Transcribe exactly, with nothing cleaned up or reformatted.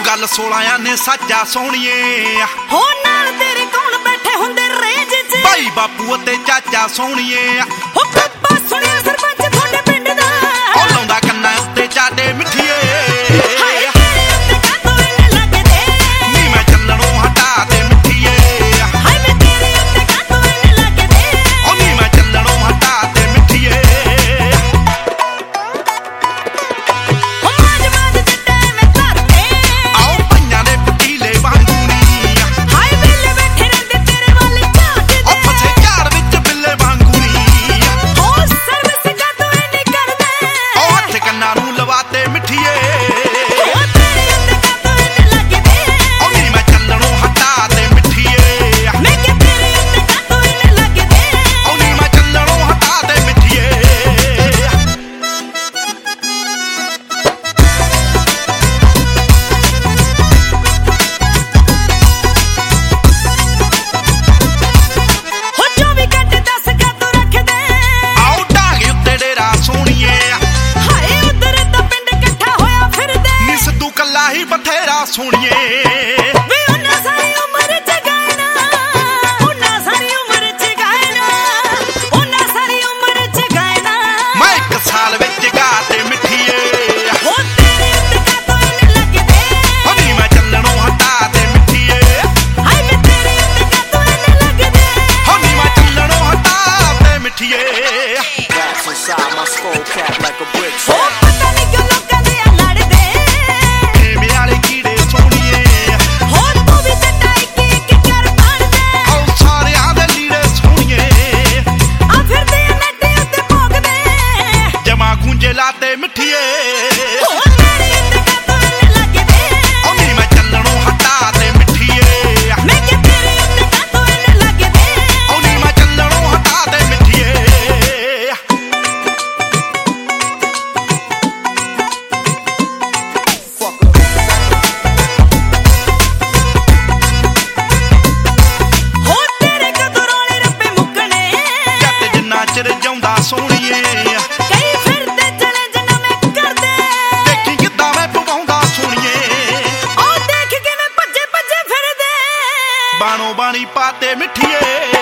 गल सोलह ने साजा सोहणीए हो नाल तेरे कौन बैठे हुंदे रेंज च भाई बापू ते चाचा सोहणीए हो पापा सुनिया सरपंच थोड़े पिंड दा ओ लाउंदा कन्ना उत्ते चाटे मिठीए बथेरा सोहणीए वे उन्ना सारी उम्र च गायना उन्ना सारी उम्र च गायना उन्ना सारी उम्र च गायना मैं एक साल विच गा ते मिठीए हो तेरे उत्ते का तो इन लगदे ओ नी मैं चलणों हटा ते मिठीए हाय वे तेरे उत्ते का तो इन लगदे ओ नी मैं चलणों हटा ते मिठीए Raps inside my skull cap like a brick हो पता नहीं क्यों लोकां दे लड़दे लाते मिठीए हो तेरे उत्ते का तो इन लगदे ओ नी मैं चलणों हटा ते मिठीए मैं के तेरे उत्ते का तो इन लगदे ओ नी मैं चलणों हटा ते मिठीए हो तेरे कदों रोले रब्बे मुकने जट जिन्ना चिर जाउंदा सोहणीए बाणो बाणी पाते मिठीए।